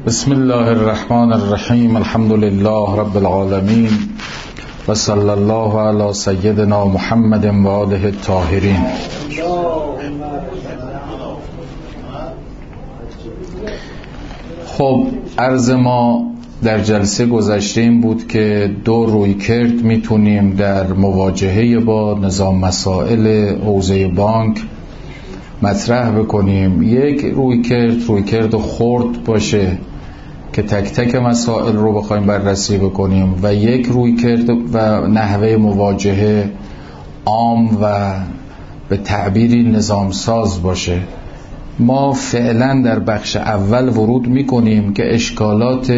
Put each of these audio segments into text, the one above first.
بسم الله الرحمن الرحیم. الحمد لله رب العالمین و صلی الله علی سیدنا محمد و آله الطاهرین. خب عرض ما در جلسه گذشته این بود که دو رویکرد میتونیم در مواجهه با نظام مسائل حوزه بانک مطرح بکنیم. یک رویکرد خرد باشه که تک تک مسائل رو بخوایم بررسی بکنیم و یک رویکرد و نحوه مواجهه عام و به تعبیری نظام ساز باشه. ما فعلا در بخش اول ورود میکنیم که اشکالات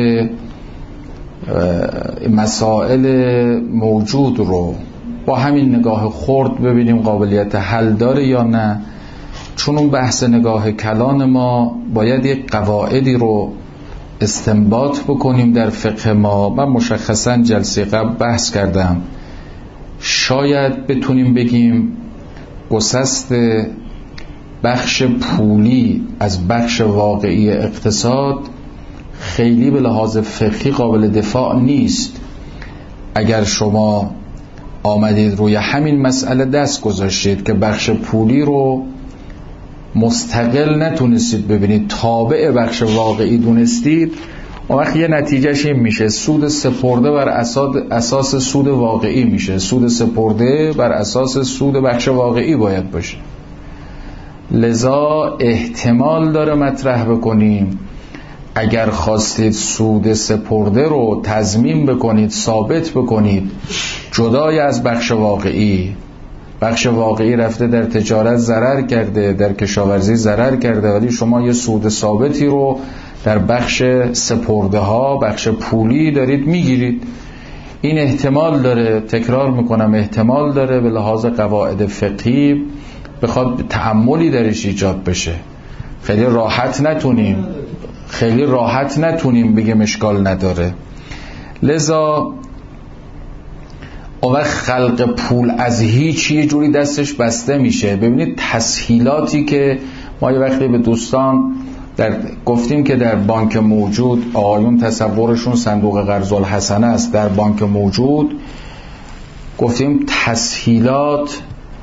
مسائل موجود رو با همین نگاه خرد ببینیم قابلیت حل داره یا نه، چون اون بحث نگاه کلان ما باید یک قواعدی رو استنباط بکنیم در فقه ما. من مشخصا جلسه قبل بحث کردم، شاید بتونیم بگیم گسست بخش پولی از بخش واقعی اقتصاد خیلی به لحاظ فقهی قابل دفاع نیست. اگر شما آمدید روی همین مسئله دست گذاشتید که بخش پولی رو مستقل نتونستید ببینید، تابع بخش واقعی دونستید، اون وقت یه نتیجهش این میشه سود سپرده بر اساس سود واقعی میشه. سود سپرده بر اساس سود بخش واقعی باید باشه. لذا احتمال داره مطرح بکنیم اگر خواستید سود سپرده رو تضمین بکنید، ثابت بکنید جدای از بخش واقعی رفته در تجارت ضرر کرده، در کشاورزی ضرر کرده، ولی شما یه سود ثابتی رو در بخش سپرده ها، بخش پولی دارید میگیرید. این احتمال داره، تکرار میکنم، احتمال داره به لحاظ قواعد فقهی بخواد تأملی درش ایجاد بشه. خیلی راحت نتونیم بگیم اشکال نداره. لذا اون وقت خلق پول از هیچ یه جوری دستش بسته میشه. ببینید تسهیلاتی که ما یه وقتی به دوستان گفتیم که در بانک موجود آقایون تصورشون صندوق قرض الحسنه است، در بانک موجود گفتیم تسهیلات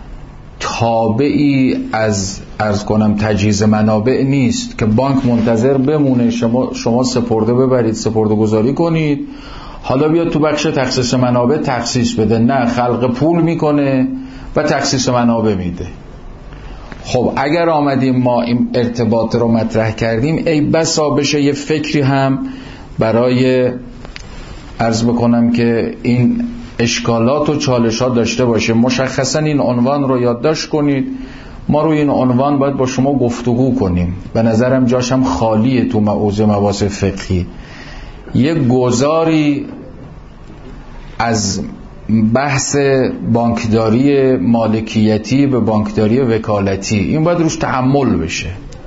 تابعی از تجهیز منابع نیست که بانک منتظر بمونه شما سپرده ببرید، سپرده گذاری کنید، حالا بیاد تو بخش تخصیص منابع تخصیص بده. نه، خلق پول میکنه و تخصیص منابع میده. خب اگر آمدیم ما این ارتباط رو مطرح کردیم، ای بسا بشه یه فکری هم برای عرض بکنم که این اشکالات و چالشات داشته باشه. مشخصا این عنوان رو یادداشت کنید. ما روی این عنوان باید با شما گفتگو کنیم. به نظرم جاشم خالیه تو موضوع مباحث فقهی. یک گذاری از بحث بانکداری مالکیتی به بانکداری وکالتی، این باید روش تأمل بشه،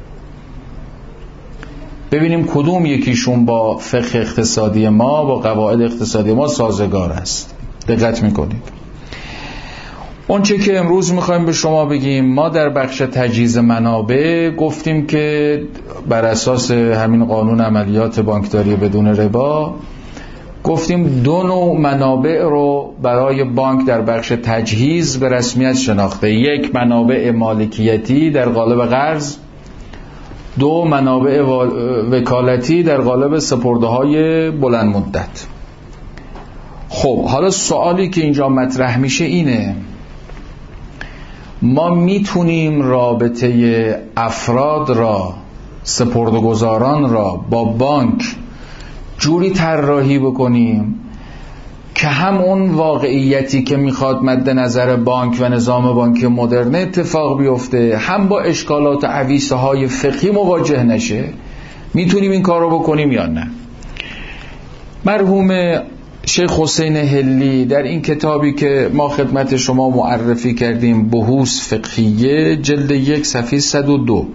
ببینیم کدوم یکیشون با فقه اقتصادی ما، با قواعد اقتصادی ما سازگار است. دقت میکنید. اون چه که امروز میخوایم به شما بگیم، ما در بخش تجهیز منابع گفتیم که بر اساس همین قانون عملیات بانکداری بدون ربا گفتیم دو نوع منابع رو برای بانک در بخش تجهیز به رسمیت شناخته. یک منابع مالکیتی در قالب قرض، دو منابع وکالتی در قالب سپرده‌های بلند مدت. خب حالا سوالی که اینجا مطرح میشه اینه، ما میتونیم رابطه افراد را، سپرده‌گذاران را با بانک جوری طراحی بکنیم که هم اون واقعیتی که میخواد مد نظر بانک و نظام بانک مدرن اتفاق بیفته، هم با اشکالات و عویصه های فقهی مواجه نشه؟ میتونیم این کار رو بکنیم یا نه؟ مرحوم شیخ حسین حلی در این کتابی که ما خدمت شما معرفی کردیم، بحوث فقهیه، جلد 1 صفحه 102،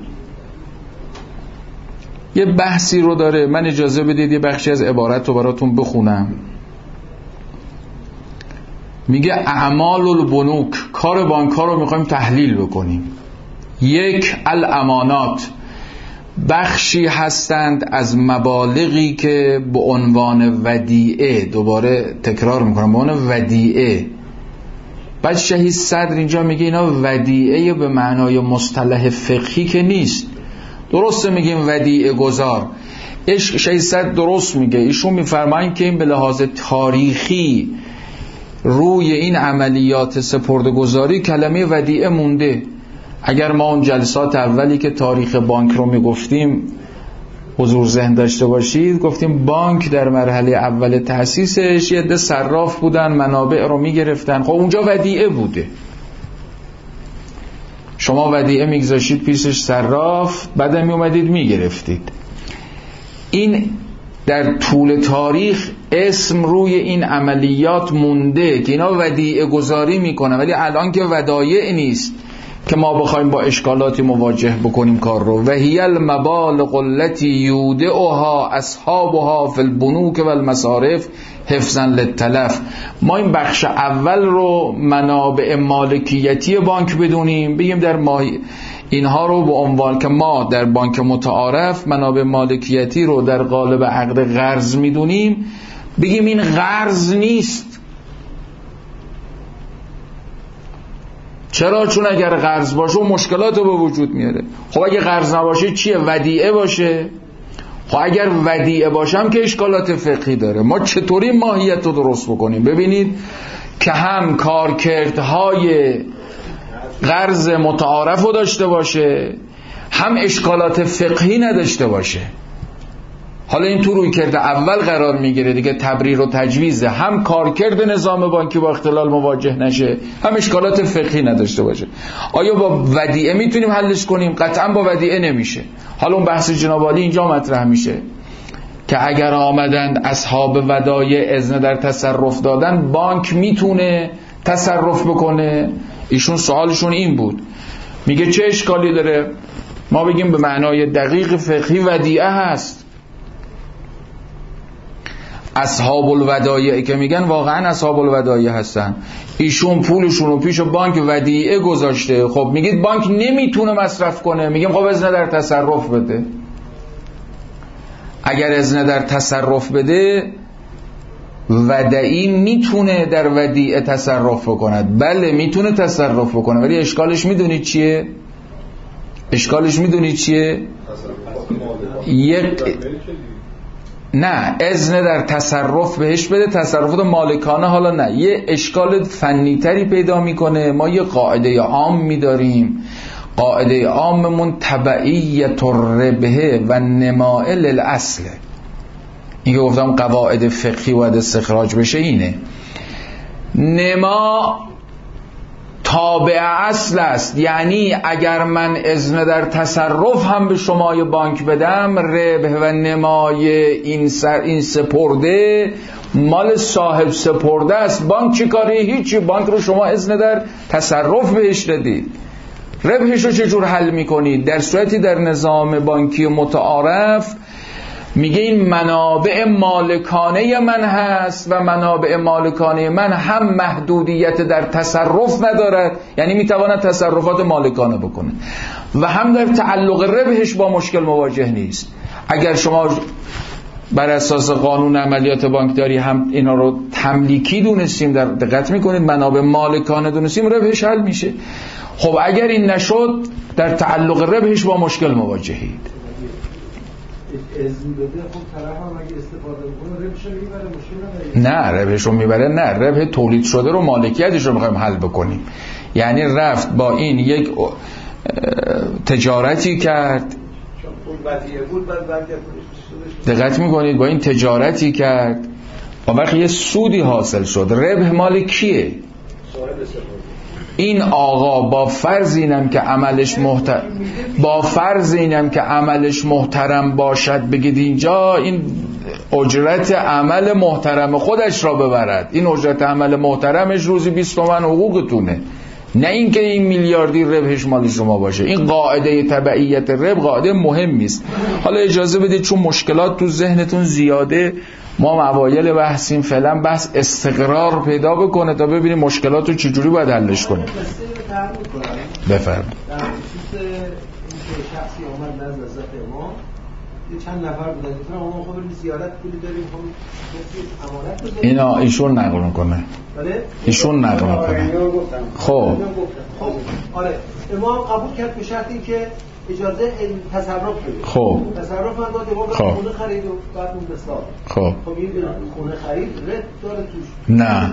یه بحثی رو داره. من اجازه بدید یه بخشی از عبارت رو براتون بخونم. میگه اعمال البنوک، کار بانک ها رو میخوایم تحلیل بکنیم. 1 الامانات، بخشی هستند از مبالغی که به عنوان ودیعه، دوباره تکرار میکنم، به عنوان ودیعه. بعد شهید صدر اینجا میگه اینا ودیعه به معنای مصطلح فقهی که نیست. درسته میگیم ودیعه گذار. شهید صدر درست میگه، ایشون میفرمایند که این به لحاظ تاریخی روی این عملیات سپرده‌گذاری کلمه ودیعه مونده. اگر ما اون جلسات اولی که تاریخ بانک رو میگفتیم حضور ذهن داشته باشید، گفتیم بانک در مرحله اول تأسیسش یه عده صراف بودن، منابع رو میگرفتن. خب اونجا ودیعه بوده، شما ودیعه میگذاشید پیشش صراف، بعد میومدید میگرفتید. این در طول تاریخ اسم روی این عملیات مونده که اینا ودیعه گذاری میکنن، ولی الان که ودایع نیست که ما بخوایم با اشکالاتی مواجه بکنیم کار رو. و هی المبالغ التي یودعها اصحابها فی البنوک و المصارف حفظا للتلف. ما این بخش اول رو منابع مالکیتی بانک بدونیم، بگیم در اینها رو به عنوان که ما در بانک متعارف منابع مالکیتی رو در قالب عقد قرض میدونیم، بگیم این قرض نیست. چرا؟ چون اگر قرض باشه مشکلات رو به وجود میاره. خب اگه قرض نباشه چیه؟ ودیعه باشه. خب اگر ودیعه باشم که اشکالات فقهی داره. ما چطوری ماهیت رو درست بکنیم؟ ببینید که هم کارکردهای قرض متعارف رو داشته باشه، هم اشکالات فقهی نداشته باشه. حالا این تو روی کرده اول قرار میگیره دیگه، تبریر و تجویزه، هم کارکرد نظام بانکی با اختلال مواجه نشه، هم اشکالات فقهی نداشته باشه. آیا با ودیعه میتونیم حلش کنیم؟ قطعا با ودیعه نمیشه. حالا اون بحث جناب عالی اینجا مطرح میشه که اگر آمدند اصحاب ودایع اذن در تصرف دادن، بانک میتونه تصرف بکنه؟ ایشون سوالشون این بود. میگه چه اشکالی داره؟ ما بگیم به معنای دقیق فقهی ودیعه هست. اصحاب الودایع که میگن واقعا اصحاب الودایع هستن، ایشون پولشون رو پیش بانک ودیعه گذاشته. خب میگید بانک نمیتونه مصرف کنه، میگیم خب اذن در تصرف بده. اگر اذن در تصرف بده، ودیعی میتونه در ودیعه تصرف بکند. بله میتونه تصرف بکنه، ولی اشکالش میدونید چیه؟ اشکالش میدونید چیه؟ نه، اذن در تصرف بهش بده، تصرفات مالکانه حالا نه. یه اشکال فنی تری پیدا میکنه. ما یه قاعده عام میداریم، قاعده عاممون تبعیت الربح و نماء للاصل. این که گفتم قواعد فقهی باید استخراج بشه اینه. نما تابع اصل است، یعنی اگر من اذن در تصرف هم به شمای بانک بدم، ربح و نمای این سپرده مال صاحب سپرده است. بانک چی کاری؟ هیچی. بانک رو شما اذن در تصرف بهش دادید، ربحش رو چجور حل میکنید؟ در صورتی در نظام بانکی متعارف میگه این منابع مالکانه من هست و منابع مالکانه من هم محدودیت در تصرف ندارد، یعنی میتواند تصرفات مالکانه بکنه، و هم در تعلق ربحش با مشکل مواجه نیست. اگر شما بر اساس قانون عملیات بانکداری هم اینا رو تملیکی دونستیم، در دقت میکنید منابع مالکانه دونستیم، ربحش حل میشه. خب اگر این نشد، در تعلق ربحش با مشکل مواجهید. اذن بده، خب طرف هم اگه استفاده بکنه ربحشو میبره، مشکل نداره. نه ربحشو میبره، نه، ربح تولید شده رو مالکیتش رو میخوایم حل بکنیم. یعنی رفت با این یک تجارتی کرد، دقت میکنید، با این تجارتی کرد و وقتی یه سودی حاصل شد، ربح مال کیه؟ این آقا با فرض اینم که عملش محترم باشد، بگید اینجا این اجرت عمل محترم خودش را ببرد. این اجرت عمل محترمش روزی 20 تومن حقوقتونه، نه اینکه این میلیاردی ربحش مال شما باشه. این قاعده تبعیت ربح قاعده مهمی است. حالا اجازه بدید چون مشکلات تو ذهنتون زیاده، ما اوایل بحثیم، فعلا بحث استقرار پیدا بکنه تا ببینیم مشکلات رو چجوری باید حلش کنیم. در بفرمایید. خصوص شخصی آمد نزد حضرت امام، چند نفر بودن گفتن امام خب بریم زیارت پولی داریم، خب کسی امانت بزنیم. اینا ایشون نقل میکنه. بله؟ ایشون نقل میکنه. خب آره امام قبول کرد به شرطی که اجازه تصرف بده. خب تصرف من داد، امام خونه خرید و بعد اون بساط. خب این خونه خرید رد داره توش. نه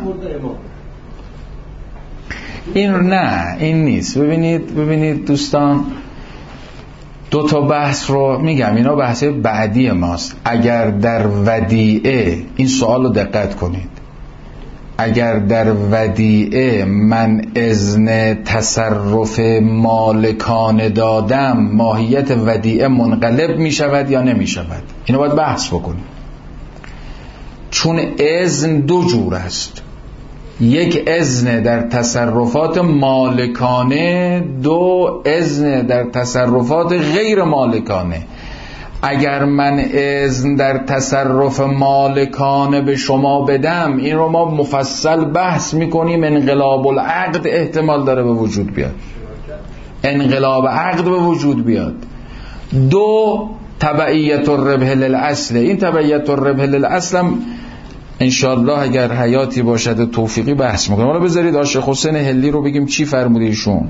این نیست. ببینید دوستان، دو تا بحث رو میگم، اینا بحث بعدی ماست. اگر در ودیعه، این سوال رو دقت کنید، اگر در ودیعه من اذن تصرف مالکانه دادم، ماهیت ودیعه منقلب میشود یا نمیشود؟ اینو باید بحث بکنیم، چون اذن دو جور است. یک اذن در تصرفات مالکانه، دو اذن در تصرفات غیر مالکانه. اگر من اذن در تصرف مالکانه به شما بدم، این رو ما مفصل بحث میکنیم، انقلاب العقد احتمال داره به وجود بیاد، انقلاب عقد به وجود بیاد. دو، تبعیت الربح للاصل. این تبعیت الربح للاصل هم انشاءالله اگر حیاتی باشد و توفیقی بحث میکنم. حالا بذارید عاشق حسین هلی رو بگیم چی فرموده ایشون.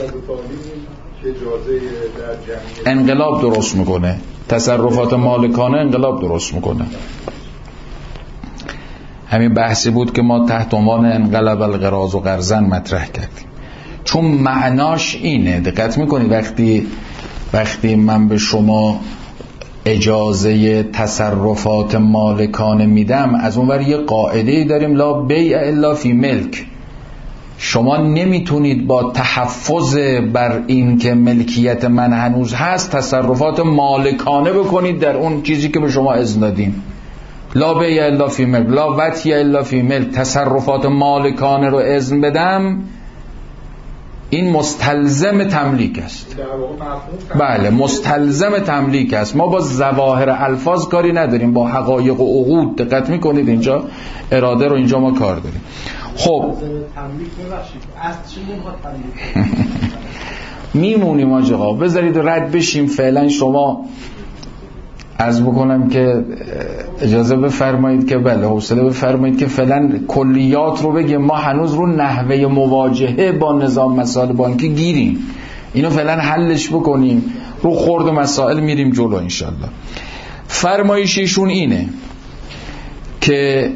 انقلاب درست میکنه، تصرفات مالکانه انقلاب درست میکنه. همین بحثی بود که ما تحت عنوان انقلب القراض و قرضا مطرح کردیم، چون معناش اینه. دقت میکنید وقتی من به شما اجازه تصرفات مالکانه میدم، از اونور یه قاعده‌ای داریم، لا بیع الا فی ملک. شما نمیتونید با تحفظ بر این که ملکیت من هنوز هست تصرفات مالکانه بکنید در اون چیزی که به شما اذن دادیم. لا بیع الا فی ملک، لا وطی الا فی ملک. تصرفات مالکانه رو اذن بدم، این مستلزم تملیک است. بله مستلزم تملیک است. ما با ظواهر الفاظ کاری نداریم، با حقایق و عقود. دقت میکنید اینجا اراده رو اینجا ما کار داریم. خب میمونیم آقا، بذارید رد بشیم فعلا. شما عرض بکنم که اجازه بفرمایید که بله حوصله بفرمایید که فعلا کلیات رو بگیم. ما هنوز رو نحوه مواجهه با نظام مسائل بانکی گیریم، اینو فعلا حلش بکنیم، رو خرد مسائل میریم جلو انشالله. فرمایشیشون اینه که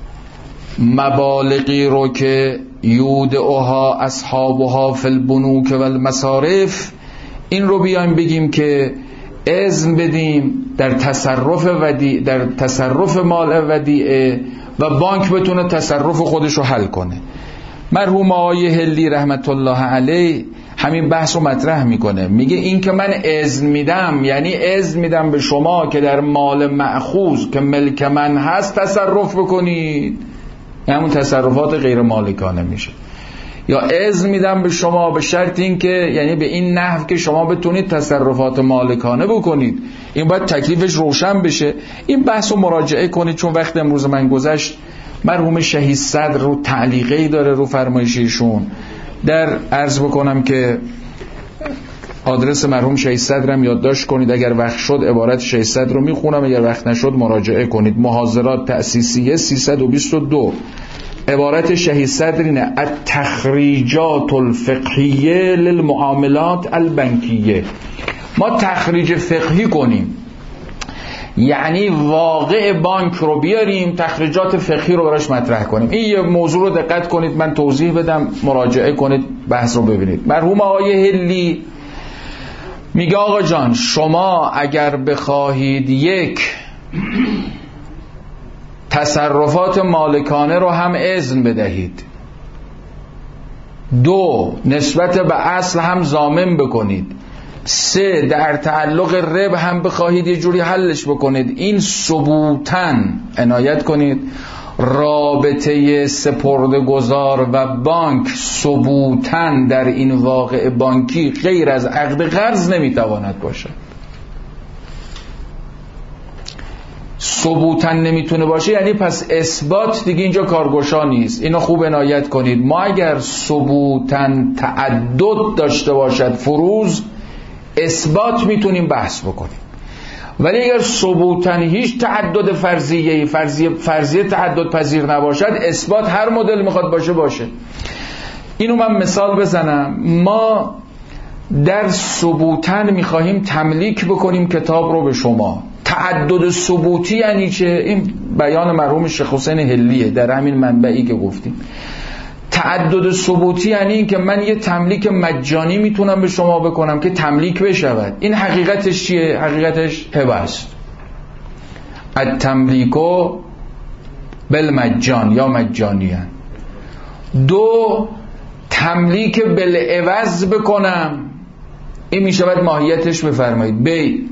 مبالغی رو که یودعها اصحابها فی البنوک و المصارف، این رو بیایم بگیم که اذن بدیم در تصرف مال ودیعه و بانک بتونه تصرف خودش رو حل کنه. مرحوم آقای هلی رحمت الله علیه همین بحث رو مطرح میکنه، میگه این که من اذن میدم یعنی اذن میدم به شما که در مال مأخوذ که ملک من هست تصرف بکنید، همون تصرفات غیر مالکانه میشه. یا اذن میدم به شما به شرط این که یعنی به این نحو که شما بتونید تصرفات مالکانه بکنید. این باید تکلیفش روشن بشه. این بحث رو مراجعه کنید، چون وقت امروز من گذشت. مرحوم شهید صدر رو تعلیقی داره رو فرمایشیشون. در عرض بکنم که آدرس مرحوم شهید صدرم یادداشت کنید، اگر وقت شد عبارت شهید صدر رو میخونم، اگر وقت نشد مراجعه کنید. محاضرات تأسیسیه 322. عبارت شهید صدر اینه: التخریجات الفقهیه للمعاملات البنکیه. ما تخریج فقهی کنیم یعنی واقع بانک رو بیاریم، تخریجات فقهی رو براش مطرح کنیم. این یه موضوع رو دقت کنید، من توضیح بدم، مراجعه کنید، بحث رو ببینید. مرحوم آقای هلی میگه آقا جان، شما اگر بخواهید یک تصرفات مالکانه رو هم اذن بدهید، دو نسبت به اصل هم ضامن بکنید، سه در تعلق ربح هم بخواهید یه جوری حلش بکنید، این ثبوتاً عنایت کنید رابطه سپرده‌گذار و بانک ثبوتاً در این واقع بانکی غیر از عقد قرض نمیتواند باشد. ثبوتاً نمیتونه باشه یعنی پس اثبات دیگه اینجا کارگشا نیست. اینو خوب عنایت کنید. ما اگر ثبوتاً تعدد داشته باشد فروض، اثبات میتونیم بحث بکنیم. ولی اگر ثبوتن هیچ تعدد فرضیه تعدد پذیر نباشد، اثبات هر مدل میخواد باشه. اینو من مثال بزنم. ما در ثبوتن میخواهیم تملیک بکنیم کتاب رو به شما. تعدد ثبوتی یعنی چه؟ این بیان مرحوم شیخ حسین حلیه در همین منبعی که گفتیم. تعدد ثبوتی یعنی این که من یه تملیک مجانی میتونم به شما بکنم که تملیک بشود. این حقیقتش چیه؟ حقیقتش هبه است. التملیکو بالمجان یا مجانیان. دو، تملیک بالعوض بکنم، این میشود ماهیتش بفرمایید بی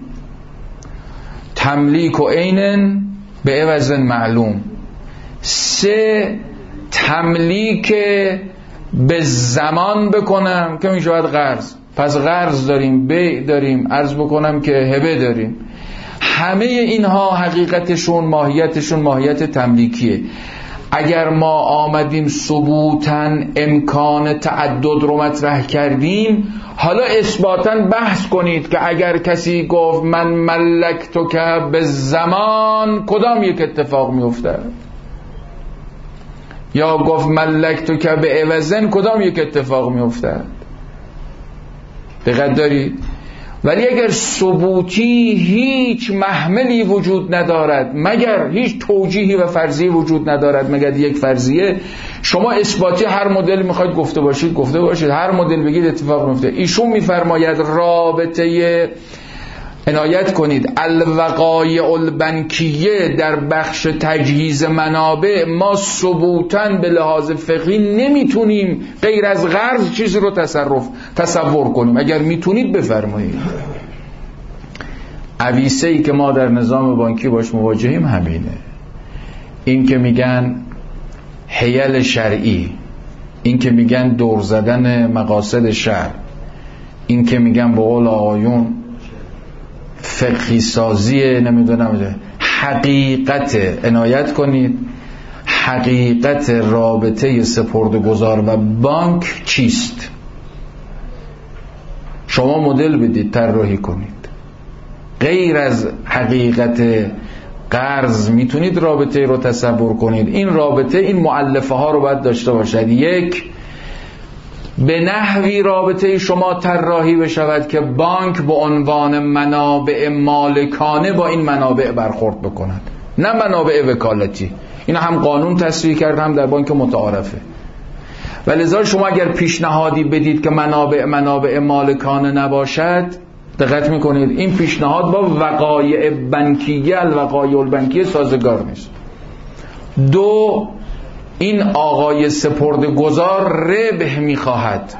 تملیک و عینن به عوض معلوم. سه، تملیک به زمان بکنم که میشود قرض. پس قرض داریم، بیع داریم، عرض بکنم که هبه داریم. همه اینها حقیقتشون ماهیتشون ماهیت تملیکیه. اگر ما آمدیم ثبوتاً امکان تعدد رو مطرح کردیم، حالا اثباتاً بحث کنید که اگر کسی گفت من ملکتو که به زمان، کدام یک اتفاق میفته؟ یا گفت ملکتو که به عوضن، کدام یک اتفاق میفته؟ دقت دارید؟ ولی اگر ثبوتی هیچ محملی وجود ندارد، مگر هیچ توجیهی و فرضیه وجود ندارد مگر یک فرضیه، شما اثباتی هر مدل میخواید گفته باشید، هر مدل بگید اتفاق میفته. ایشون میفرماید رابطه، عنایت کنید، الوقایع البنکیه در بخش تجهیز منابع، ما ثبوتاً به لحاظ فقهی نمیتونیم غیر از قرض چیزی رو تصور کنیم. اگر میتونید بفرمایید. عویسه‌ای که ما در نظام بانکی باش مواجهیم همینه. این که میگن حیل شرعی، این که میگن دور زدن مقاصد شرع، این که میگن به قول آقایون فقهی سازی، نمیدونم حقیقت، عنایت کنید، حقیقت رابطه سپرده‌گذار و بانک چیست؟ شما مدل بدید، طراحی کنید. غیر از حقیقت قرض میتونید رابطه رو تصور کنید. این رابطه این مؤلفه ها رو باید داشته باشد. یک، به نحوی رابطه شما طراحی بشود که بانک به عنوان منابع مالکانه با این منابع برخورد بکند، نه منابع وکالتی. این هم قانون تصریح کرد، هم در بانک متعارفه. ولذا شما اگر پیشنهادی بدید که منابع مالکانه نباشد، دقت میکنید این پیشنهاد با وقایع بانکیه، الوقایع البنکیه سازگار نیست. دو، این آقای سپرده‌گذار ربح میخواهد.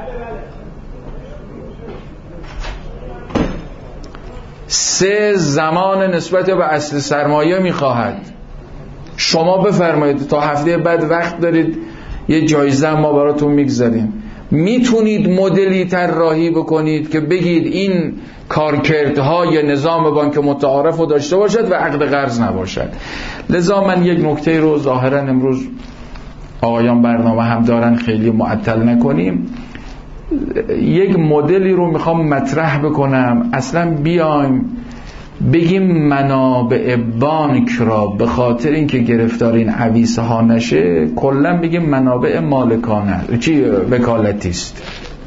سه، زمان نسبت به اصل سرمایه میخواهد. شما بفرمایید تا هفته بعد وقت دارید، یه جایزه ما براتون میگذاریم. میتونید مدلی طراحی بکنید که بگید این کارکردهای نظام بانک متعارف رو داشته باشد و عقد قرض نباشد. لذا من یک نکته رو ظاهرا امروز آقایان برنامه هم دارن، خیلی معطل نکنیم، یک مدلی رو میخوام مطرح بکنم. اصلا بیایم بگیم منابع بانک را به خاطر اینکه گرفتار این عویسه ها نشه، کلا بگیم منابع مالکانه وکالتی است.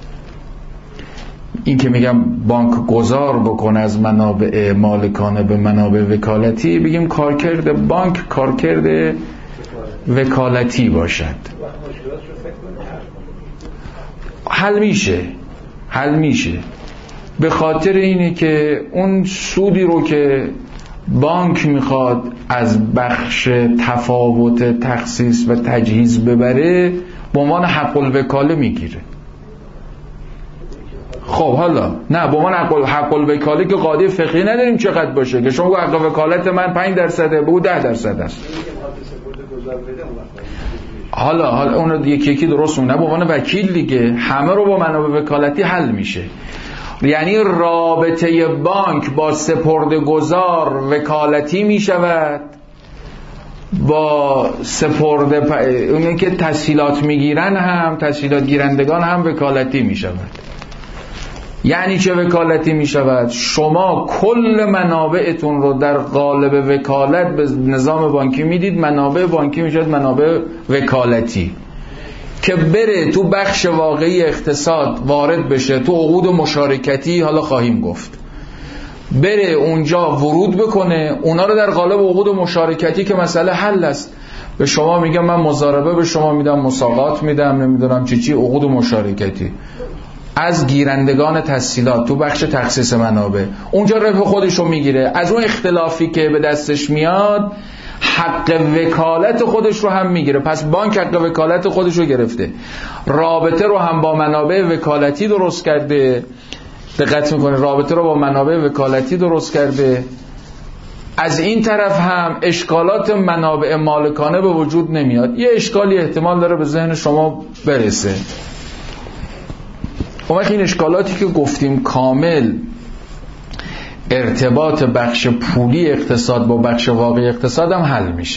این که میگم بانک گذار بکنه از منابع مالکانه به منابع وکالتی، بگیم کارکرد بانک کارکرد وکالتی باشد. حل میشه به خاطر اینه که اون سودی رو که بانک میخواد از بخش تفاوت تخصیص و تجهیز ببره به عنوان حق الوکاله میگیره. خب حالا نه، به عنوان حق الوکاله که قاعده فقهی نداریم چقدر باشه که شما بگو حق وکالت من 5% بگو 10% است. حالا اون یکی درست نه، به عنوان وکیل دیگه همه رو با منابع وکالتی حل میشه. یعنی رابطه بانک با سپرده‌گذار وکالتی میشود، با اونی که تسهیلات میگیرن هم، تسهیلات گیرندگان هم وکالتی میشود. یعنی چه وکالتی می شود؟ شما کل منابعتون رو در قالب وکالت به نظام بانکی میدید، منابع بانکی می شود منابع وکالتی که بره تو بخش واقعی اقتصاد وارد بشه، تو عقود مشارکتی حالا خواهیم گفت، بره اونجا ورود بکنه، اونا رو در قالب عقود مشارکتی که مسئله حل است، به شما میگم من مضاربه به شما میدم، مساقات میدم، نمیدونم چی عقود مشارکتی از گیرندگان تسهیلات تو بخش تخصیص منابع، اونجا ربح خودش رو میگیره، از اون اختلافی که به دستش میاد حق وکالت خودش رو هم میگیره. پس بانک حق وکالت خودش رو گرفته، رابطه رو هم با منابع وکالتی درست کرده، دقت میکنه، رابطه رو با منابع وکالتی درست کرده. از این طرف هم اشکالات منابع مالکانه به وجود نمیاد. یه اشکالی احتمال داره به ذهن شما برسه، اما این اشکالاتی که گفتیم کامل ارتباط بخش پولی اقتصاد با بخش واقعی اقتصاد هم حل میشه.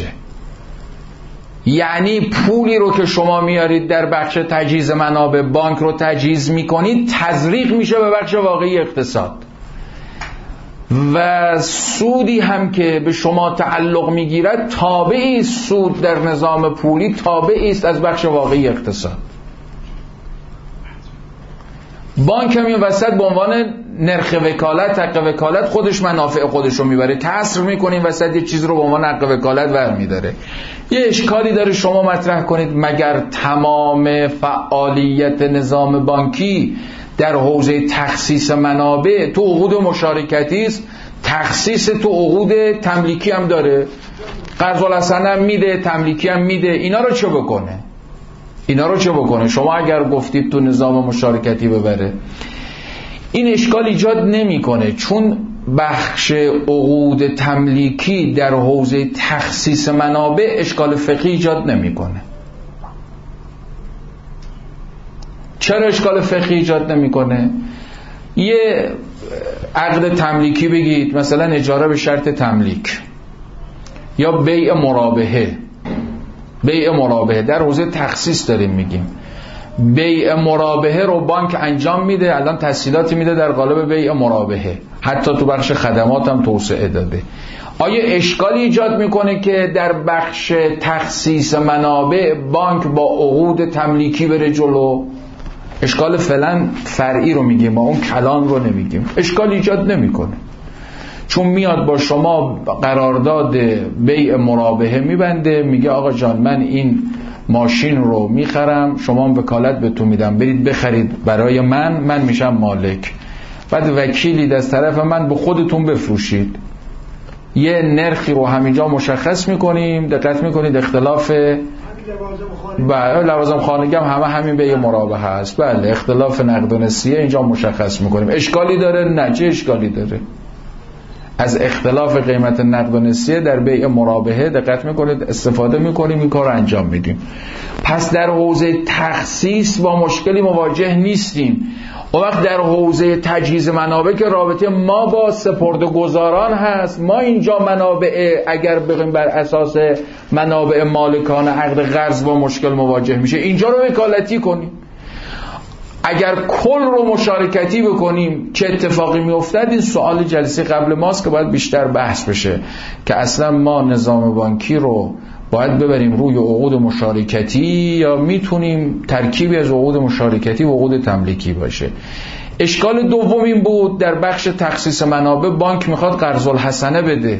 یعنی پولی رو که شما میارید در بخش تجهیز منابع، بانک رو تجهیز میکنید، تزریق میشه به بخش واقعی اقتصاد و سودی هم که به شما تعلق میگیرد تابعی سود در نظام پولی تابعی است از بخش واقعی اقتصاد. بانک هم این وسط به عنوان نرخ وکالت، حق وکالت، خودش منافع خودش رو میبره، کسر میکنه، این وسط یه چیز رو به عنوان حق وکالت برمیداره. یه اشکالی داره شما مطرح کنید مگر تمام فعالیت نظام بانکی در حوزه تخصیص منابع تو عقود مشارکتی است؟ تخصیص تو عقود تملیکی هم داره، قرض الحسنه هم میده، تملیکی هم میده، اینا رو چه بکنه؟ اینا رو چه بکنه؟ شما اگر گفتید تو نظام مشارکتی ببره، این اشکال ایجاد نمیکنه، چون بخش عقود تملیکی در حوزه تخصیص منابع اشکال فقهی ایجاد نمیکنه. چرا اشکال فقهی ایجاد نمیکنه؟ یه عقد تملیکی بگید، مثلا اجاره به شرط تملیک یا بیع مرابحه. بیع مرابحه در حوزه تخصیص داریم میگیم. بیع مرابحه رو بانک انجام میده، الان تسهیلاتی میده در قالب بیع مرابحه، حتی تو بخش خدمات هم توسعه داده. آیا اشکالی ایجاد میکنه که در بخش تخصیص منابع بانک با عقود تملیکی بره جلو؟ اشکال فعلا فرعی رو میگیم، ما اون کلان رو نمیگیم. اشکال ایجاد نمیکنه، چون میاد با شما قرارداد بیع مرابحه میبنده، میگه آقا جان من این ماشین رو میخرم، شما هم وکالت به تو میدم، برید بخرید برای من میشم مالک، بعد وکیلی از طرف من به خودتون بفروشید، یه نرخی رو همینجا مشخص میکنیم. دقت میکنید اختلاف لوازم خانگی هم همین بیع مرابحه هست. بله، اختلاف نقد و نسیه اینجا مشخص میکنیم. اشکالی داره؟ نه. چه اشکالی داره؟ از اختلاف قیمت نقد و نسیه در بیع مرابحه دقت میکنید استفاده میکنیم، این کار رو انجام میدیم. پس در حوزه تخصیص با مشکلی مواجه نیستیم. اون وقت در حوزه تجهیز منابع که رابطه ما با سپرده‌گذاران هست، ما اینجا منابع اگر بگیم بر اساس منابع مالکان عقد قرض با مشکل مواجه میشه، اینجا رو وکالتی کنیم. اگر کل رو مشارکتی بکنیم چه اتفاقی میافتد؟ این سوال جلسه قبل ماست که باید بیشتر بحث بشه که اصلا ما نظام بانکی رو باید ببریم روی عقود مشارکتی یا میتونیم ترکیبی از عقود مشارکتی و عقود تملیکی باشه. اشکال دوم این بود در بخش تخصیص منابع بانک میخواد قرض الحسنه بده.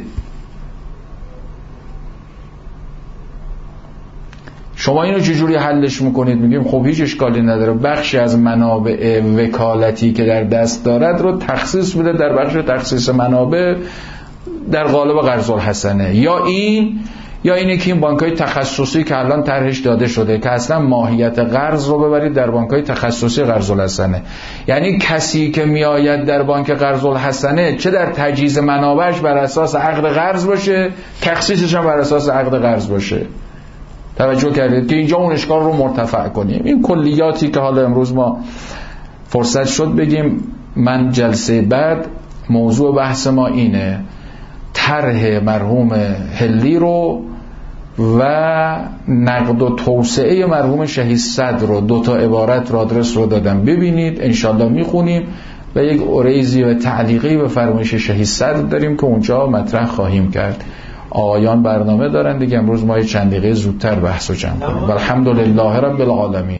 شما اینو چجوری حلش میکنید؟ میگیم خب هیچ اشکالی نداره، بخشی از منابع وکالتی که در دست دارد رو تخصیص بده در بخش تخصیص منابع در قالب قرض الحسنه. یا اینه که این بانک‌های تخصصی که الان طرحش داده شده که اصلا ماهیت قرض رو ببرید در بانک‌های تخصصی قرض الحسنه، یعنی کسی که میآید در بانک قرض الحسنه چه در تجهیز منابعش بر اساس عقد قرض باشه، تخصیصش هم بر اساس عقد قرض باشه. توجه کردید که اینجا اون اشکال رو مرتفع کنیم. این کلیاتی که حالا امروز ما فرصت شد بگیم. من جلسه بعد موضوع بحث ما اینه، طرح مرحوم حلی رو و نقد و توسعه مرحوم شهید صدر رو، 2 تا عبارت رو آدرس رو دادم، ببینید انشالله میخونیم. و یک اوریزی و تعلیقی به فرمایش شهید صدر داریم که اونجا مطرح خواهیم کرد. آقایان برنامه دارن دیگه، امروز ما چند دقیقه زودتر بحث و جمع کنیم. الحمدلله رب العالمین.